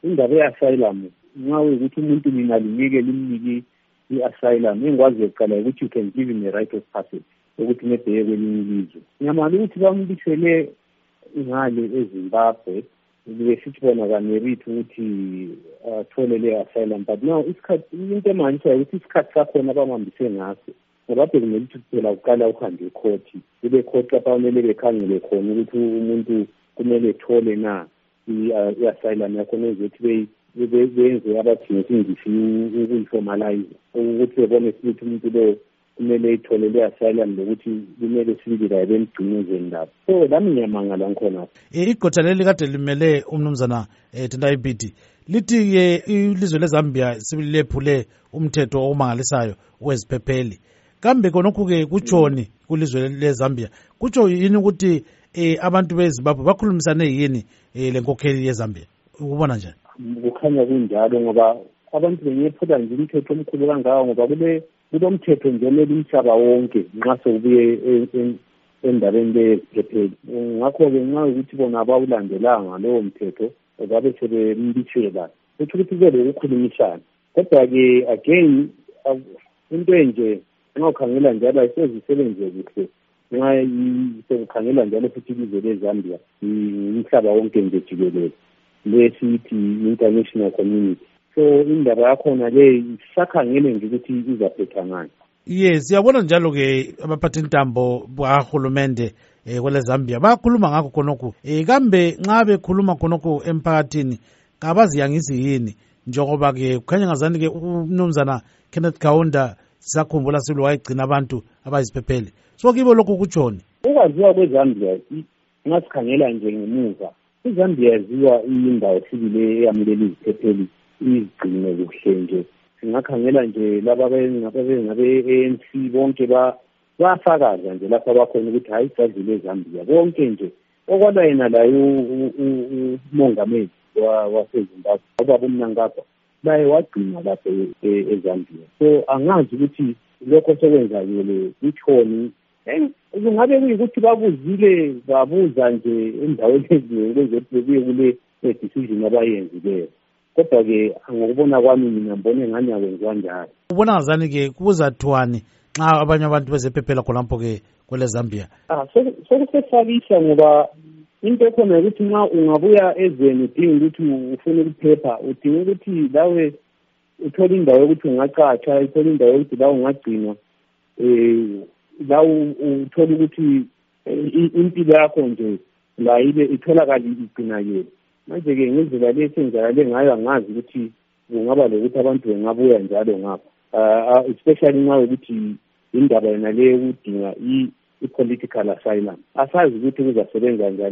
indaba ye-asylum nxa ukuthi umuntu mina linike limnike i-asylum engikwazi yokuqala ukuthi you can give him a right of passage ukuthi nebheke kwelinye ilizwe. Ngiyamala ukuthi bambisele ngale eZimbabwe besithi bona kamerit ukuthi athole le-asylum, but now into emanyisayo ukuthi isikhathi sakhona abamhambise ngaso ngoba bekumele ukuthi kuphela uqala uhambe ekhoti, kube khoti lapha kumele bekhangele khona ukuthi umuntu kumele ethole na i-asylum yakhona ezokuthi benze abathi ngesingisi ukuyiformalize ukuthi bebone ukuthi umuntu lo kumele ithole le-asylum lokuthi kumele sibili kaye bemgcinezeni lapho. So lami ngiyamangala ngikhona. Igotha leli kade limele umnumzana Tendai Biti lithi-ke ilizwe leZambia silephule umthetho omangalisayo weziphepheli. Kambe khonokhu-ke kutshoni kulizwe leZambia? Kutsho yini ukuthi abantu beZimbabwe bakhulumisane yini lenkokheli yeZambia? Ukubona njani? Kukhanya kunjalo ngoba abantu benyephula nje umthetho omkhulu kangaka ngoba kulo mthetho nje omele umhlaba wonke nxa sekubuye endabeni leziphepheli. Ngakho-ke nxa ukuthi bona abawulandelanga lowo mthetho babe sebembisela kutho ukuthi kube lokukhulumisana. Kodwa-ke again into enje nxa ukhangela njalo ayisezisebenze kuhle nxa sekukhangela njalo futhi ilizwe leZambia umhlaba wonke nje jikelele lesithi international community. So indaba yakhona le isakhangele nje ukuthi izaphetha ngani. Yes, siyabona njalo-ke abaphathintambo bahulumende kwele Zambia bayakhuluma ngakho khonokhu. Kambe nxa bekhuluma khonokhu emphakathini kabaziyangisi yini? Njengoba-ke kukhanya ngazani-ke umnumzana Kenneth Kaunda sisakhumbula silo wayegcina abantu abayiziphepheli. So kibo lokhu kutshoni? Ukwaziwa kweZambia nxa sikhangela nje ngemuva, iZambia yaziwa iyindawo sibili eyamulela iziphepheli izigcine kuhle nje. Singakhangela nje laba ngabe-ANC bonke bafakaza nje lapha bakhona ukuthi hayi sadlule eZambia bonke nje okwala yena layo umongameli waseZimbabwe ubaba uMnangagwa laye wagcina lapha eZambia. So angazi ukuthi lokho sekwenzakele kutshoni. Kungabe kuyikuthi babuzile babuza nje endaweni eziyokuthi bebuye kule decision abayenzileyo. Kodwa-ke ngokubona kwami mina mbone ngani akwenziwa njalo. Ubona ngazani-ke kuzathiwani nxa abanye abantu bezephephela khonapho-ke kwele Zambia? Sokusesabisa ngoba into ekhona ukuthi nxa ungabuya ezweni udinga ukuthi ufune ukuphepha, udinga ukuthi lawe uthole indawo yokuthi ungacatsha, uthole indawo yokuthi la ungagcinwa, la uthole ukuthi impilo yakho nje la ibe itholakala igcinakele. Manje-ke ngendlela le esenzakale ngayo angazi ukuthi kungaba lokuthi abantu bengabuya njalo ngapha, especially nxa ukuthi indaba yona le ukudinga i-political asylum. Asazi ukuthi kuzasebenza njani.